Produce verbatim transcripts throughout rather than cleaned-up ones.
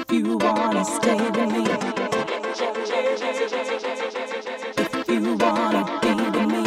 you wanna stay with me, if you wanna be with me.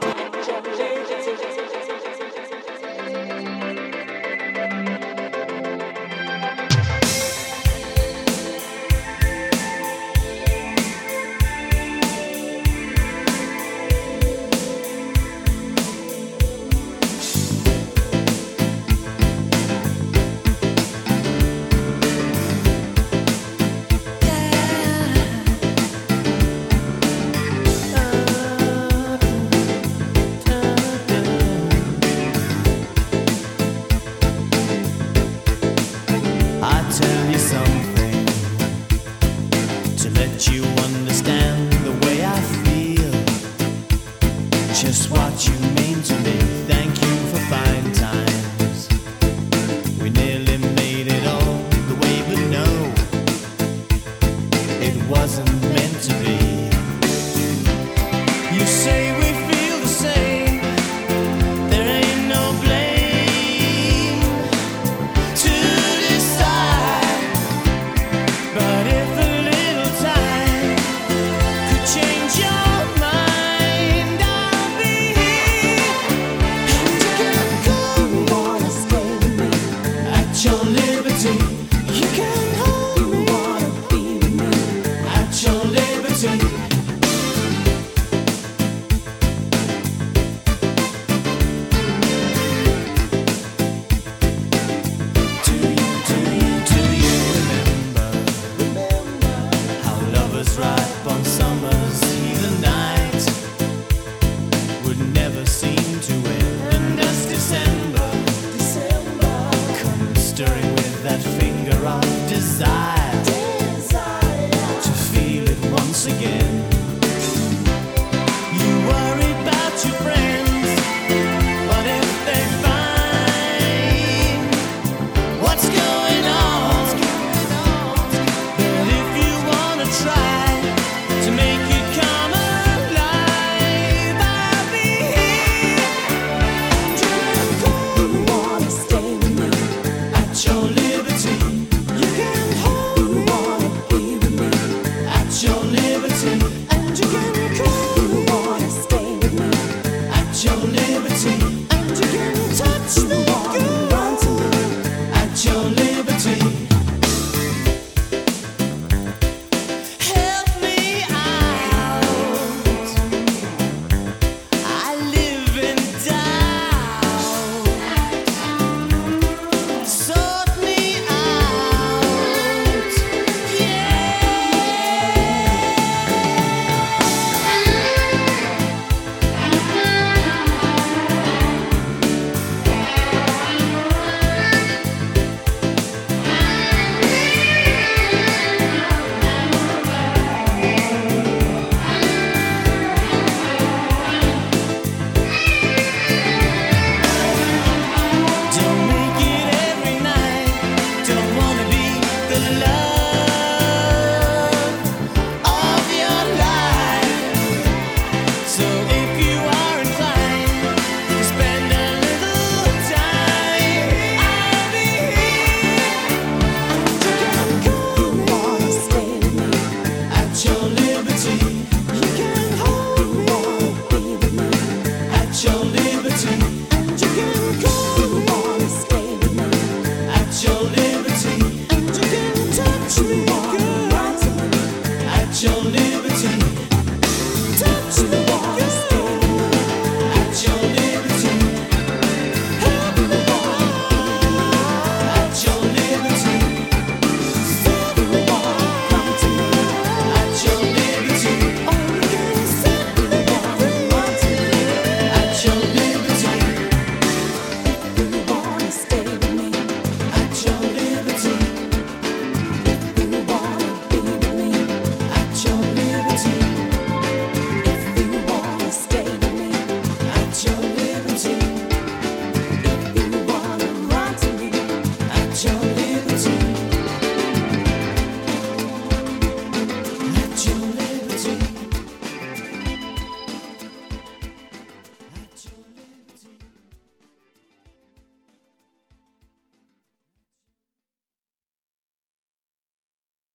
You understand the way I feel, just what you mean to me. Thank you for fine times. We nearly made it all the way, but no, it wasn't meant to be. You say we feel the same, there ain't no blame to decide, but if a little time change your mind, I'll be here. And you can come, You wanna stay with me, at your liberty. You can hold you me wanna be with me. at your liberty. Do you, do you, do you remember, remember how lovers ripe on summer's heathen night would never seem to end, and as December, December comes stirring with that finger of desire,